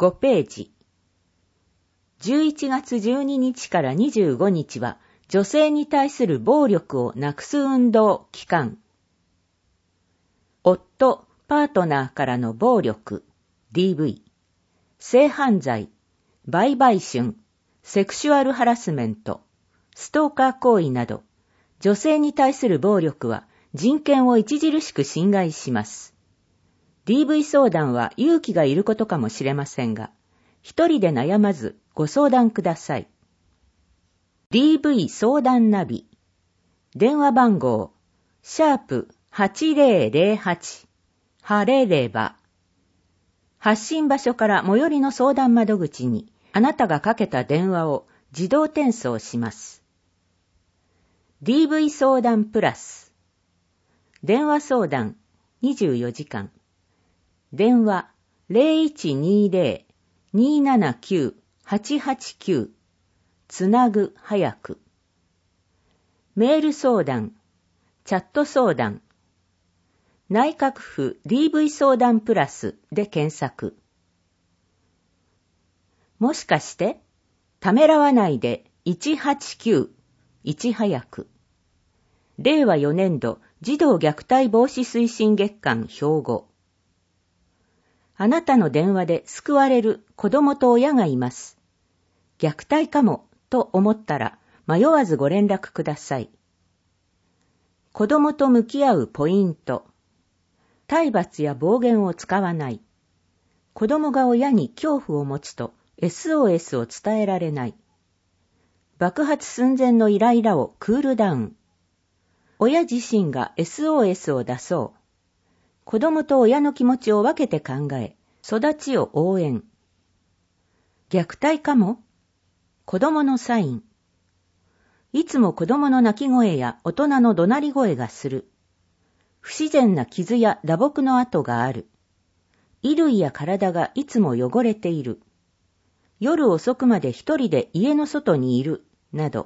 5ページ。11月12日から25日は女性に対する暴力をなくす運動期間。夫、パートナーからの暴力、DV、性犯罪、売買春、セクシュアルハラスメント、ストーカー行為など、女性に対する暴力は人権を著しく侵害します。DV 相談は勇気がいることかもしれませんが、一人で悩まずご相談ください。DV 相談ナビ。電話番号、#8008、晴れれば。発信場所から最寄りの相談窓口に、あなたがかけた電話を自動転送します。DV 相談プラス。電話相談24時間。電話 0120-279-889 つなぐ早く。メール相談、チャット相談。内閣府 DV 相談プラスで検索。もしかしてためらわないで189、いち早く。令和4年度児童虐待防止推進月間標語。あなたの電話で救われる子供と親がいます。虐待かもと思ったら迷わずご連絡ください。子供と向き合うポイント。体罰や暴言を使わない。子供が親に恐怖を持つと SOS を伝えられない。爆発寸前のイライラをクールダウン。親自身が SOS を出そう。子供と親の気持ちを分けて考え、育ちを応援。虐待かも？子供のサイン。いつも子供の泣き声や大人の怒鳴り声がする。不自然な傷や打撲の跡がある。衣類や体がいつも汚れている。夜遅くまで一人で家の外にいる。など。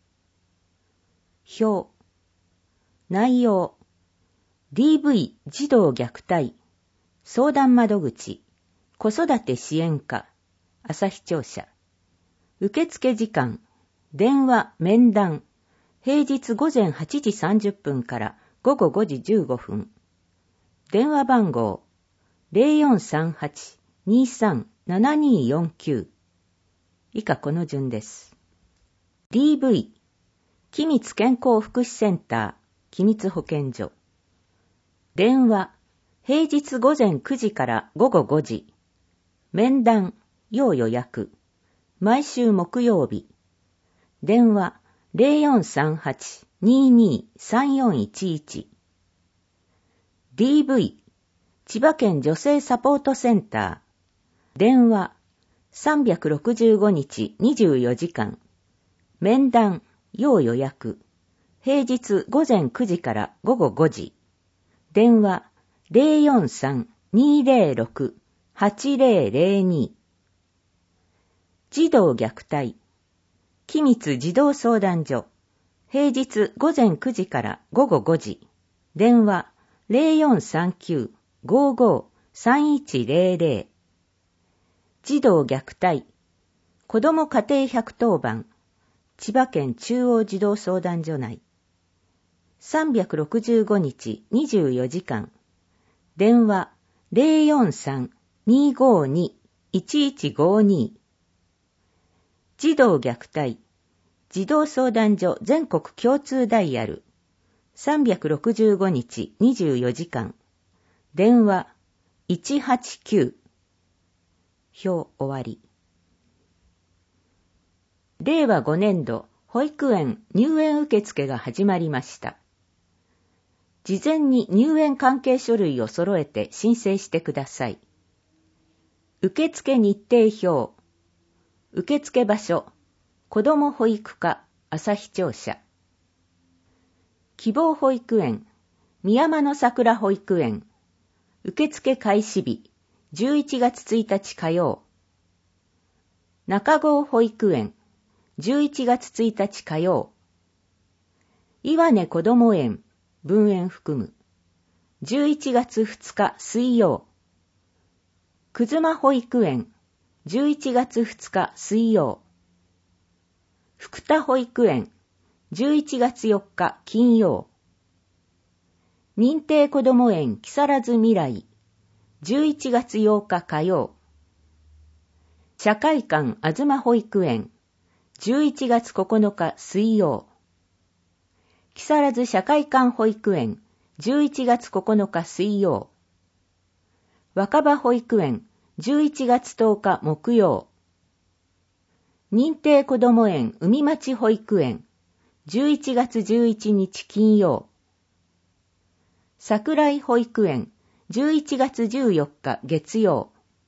表。内容。DV 児童虐待。相談窓口。子育て支援課。朝日庁舎。受付時間。電話、面談。平日午前8時30分から午後5時15分。電話番号。0438-23-7249。以下この順です。DV。君津健康福祉センター。君津保健所。電話。平日午前9時から午後5時。面談。要予約。毎週木曜日。電話。0438-22-3411。DV。千葉県女性サポートセンター。電話。365日24時間。面談。要予約。平日午前9時から午後5時。電話。043-206-8002。児童虐待。君津児童相談所。平日午前9時から午後5時。電話。0439-55-3100。児童虐待。子ども家庭110番。千葉県中央児童相談所内。365日24時間。電話。043-252-1152。児童虐待。児童相談所全国共通ダイヤル。365日24時間。電話。189。表終わり。令和5年度保育園入園受付が始まりました。事前に入園関係書類を揃えて申請してください。受付日程表。受付場所。子ども保育課朝日庁舎。希望保育園宮間の桜保育園。受付開始日11月1日火曜。中郷保育園11月1日火曜。岩根こども園分園含む11月2日水曜。くずま保育園 11月2日水曜。福田保育園、11月4日金曜。認定こども園木更津未来、11月8日火曜。社会館あずま保育園、11月9日水曜。木更津社会館保育園、11月9日水曜。若葉保育園、11月10日木曜。認定こども園海町保育園、11月11日金曜。桜井保育園、11月14日月曜。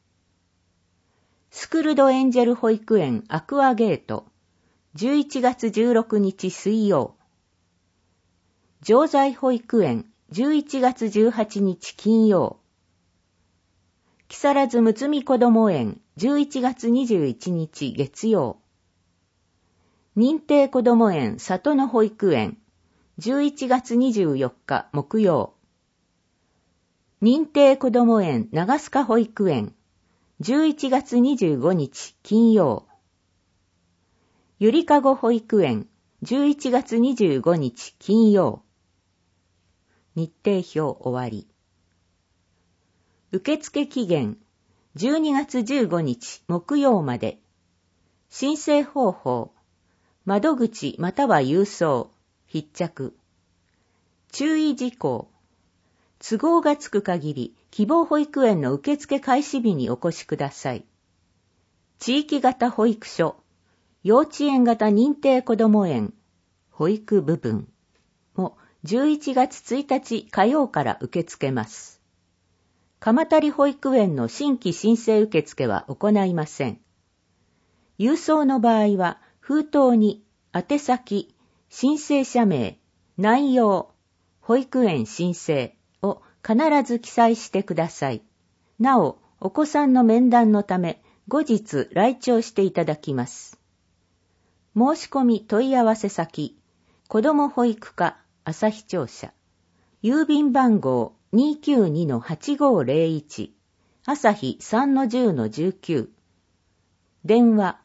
スクルドエンジェル保育園アクアゲート、11月16日水曜。常在保育園、11月18日金曜。木更津むつみこども園、11月21日月曜。認定こども園里の保育園、11月24日木曜。認定こども園長須賀保育園、11月25日金曜。ゆりかご保育園、11月25日金曜。日程表終わり。受付期限、12月15日木曜まで。申請方法、窓口または郵送、必着。注意事項、都合がつく限り、希望保育園の受付開始日にお越しください。地域型保育所、幼稚園型認定こども園、保育部分も11月1日火曜から受け付けます。鎌足保育園の新規申請受付は行いません。郵送の場合は、封筒に宛先、申請者名、内容、保育園申請を必ず記載してください。なお、お子さんの面談のため、後日来庁していただきます。申し込み問い合わせ先、子ども保育課旭庁舎、郵便番号 292-8501、旭 3-10-19、電話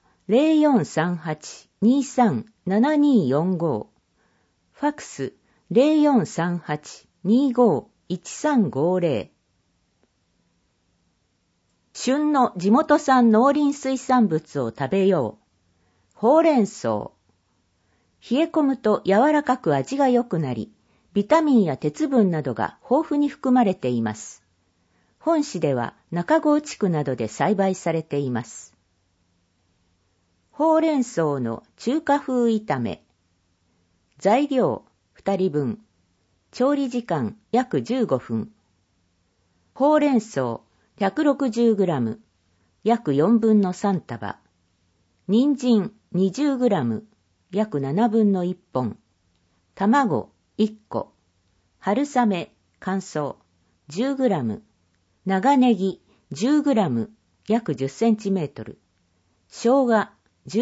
0438-23-7245、ファクス 0438-25-1350。旬の地元産農林水産物を食べよう。ほうれん草。冷え込むと柔らかく味が良くなり、ビタミンや鉄分などが豊富に含まれています。本市では中郷地区などで栽培されています。ほうれん草の中華風炒め。材料2人分。調理時間約15分。ほうれん草 160g、約4分の3束。人参 20g、約7分の1本。卵1個。春雨乾燥 10g。長ネギ 10g、約 10cm。生姜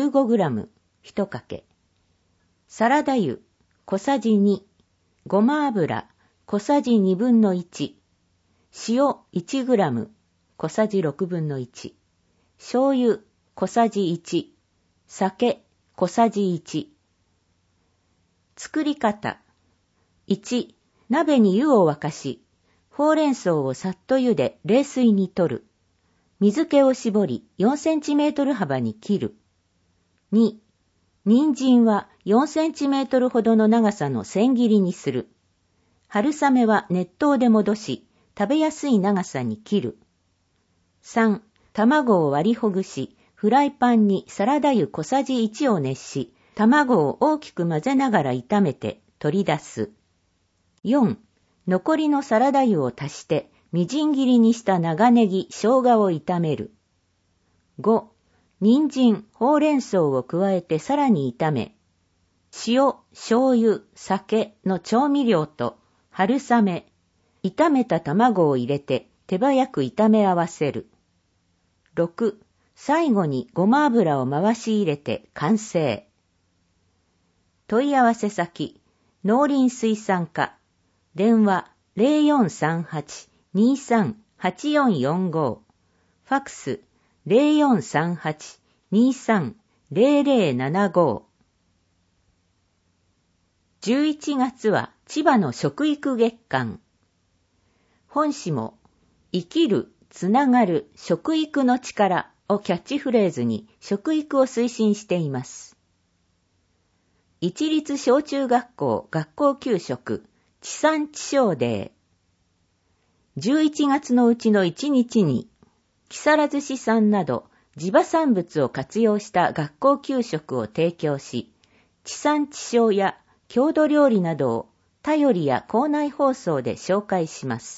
15g、1かけ。サラダ油小さじ2。ごま油小さじ2分の1。塩 1g、小さじ6分の1。醤油小さじ1。酒小さじ1。作り方。1、鍋に湯を沸かし、ほうれん草をさっと茹で冷水に取る。水気を絞り 4cm 幅に切る。2、人参は4cm ほどの長さの千切りにする。春雨は熱湯で戻し、食べやすい長さに切る。3、卵を割りほぐし、フライパンにサラダ油小さじ1を熱し、卵を大きく混ぜながら炒めて取り出す。4、残りのサラダ油を足して、みじん切りにした長ネギ、生姜を炒める。5、人参、ほうれん草を加えてさらに炒め、塩、醤油、酒の調味料と春雨、炒めた卵を入れて手早く炒め合わせる。6、最後にごま油を回し入れて完成。問い合わせ先、農林水産課、電話 0438-23-8445、ファクス 0438-230075。11月は千葉の食育月間。本誌も生きる、つながる、食育の力をキャッチフレーズに食育を推進しています。一律小中学校学校給食地産地消デー。11月のうちの1日に木更津市産など地場産物を活用した学校給食を提供し、地産地消や郷土料理などを便りや校内放送で紹介します。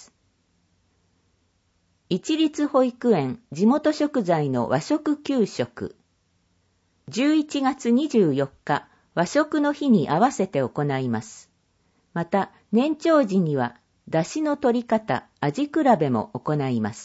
一律保育園地元食材の和食給食。11月24日和食の日に合わせて行います。また年長時には出汁の取り方、味比べも行います。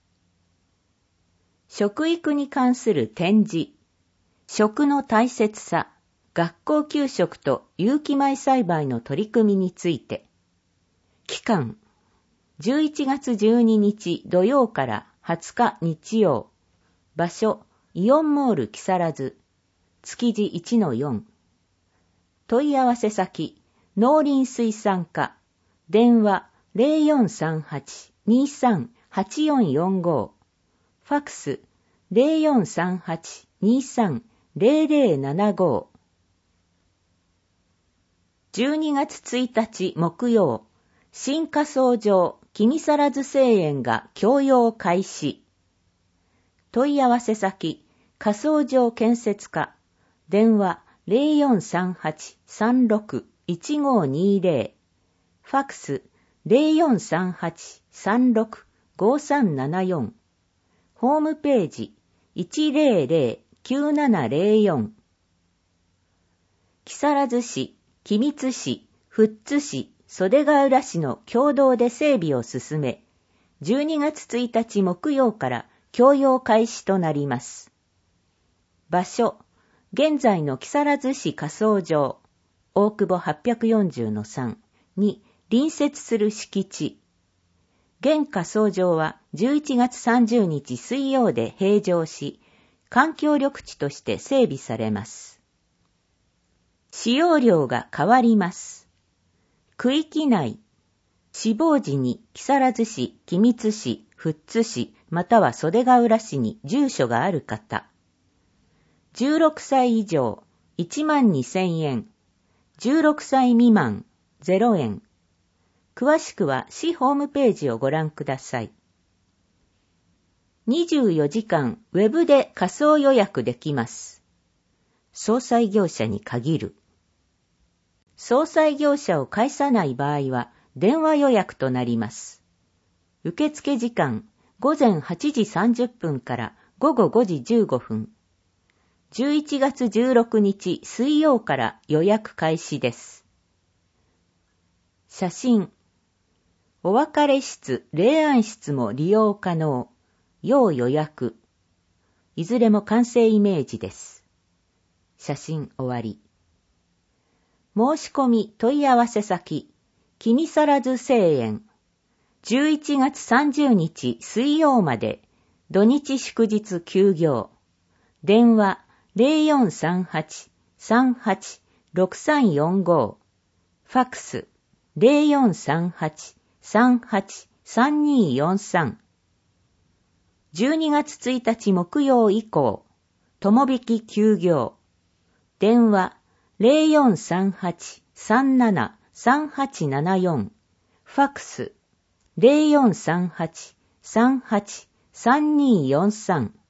食育に関する展示、食の大切さ、学校給食と有機米栽培の取り組みについて。期間、11月12日土曜から20日日曜。場所、イオンモール木更津。築地 1-4。問い合わせ先、農林水産課。電話 0438-238445。ファクス 0438-230075。12月1日木曜、新火葬場君更津製園が供用開始。問い合わせ先、火葬場建設課。電話 0438-361520。ファクス 0438-365374。ホームページ 100-9704。木更津市、君津市、富津市、袖ヶ浦市の共同で整備を進め、12月1日木曜から供用開始となります。場所、現在の木更津市火葬場、大久保 840-3 に隣接する敷地。現火葬場は11月30日水曜で閉場し、環境緑地として整備されます。使用量が変わります。区域内、死亡時に木更津市、君津市、富津市、または袖ヶ浦市に住所がある方。16歳以上、12,000円。16歳未満、0円。詳しくは市ホームページをご覧ください。24時間ウェブで火葬予約できます。葬祭業者に限る。葬祭業者を介さない場合は電話予約となります。受付時間午前8時30分から午後5時15分。11月16日水曜から予約開始です。写真。お別れ室、霊安室も利用可能。要予約。いずれも完成イメージです。写真終わり。申し込み問い合わせ先、君更津製園。11月30日水曜まで、土日祝日休業。電話0438-386345。ファクス0438-383243。12月1日木曜以降、友引き休業。電話0438-373874。ファクス0438-383243。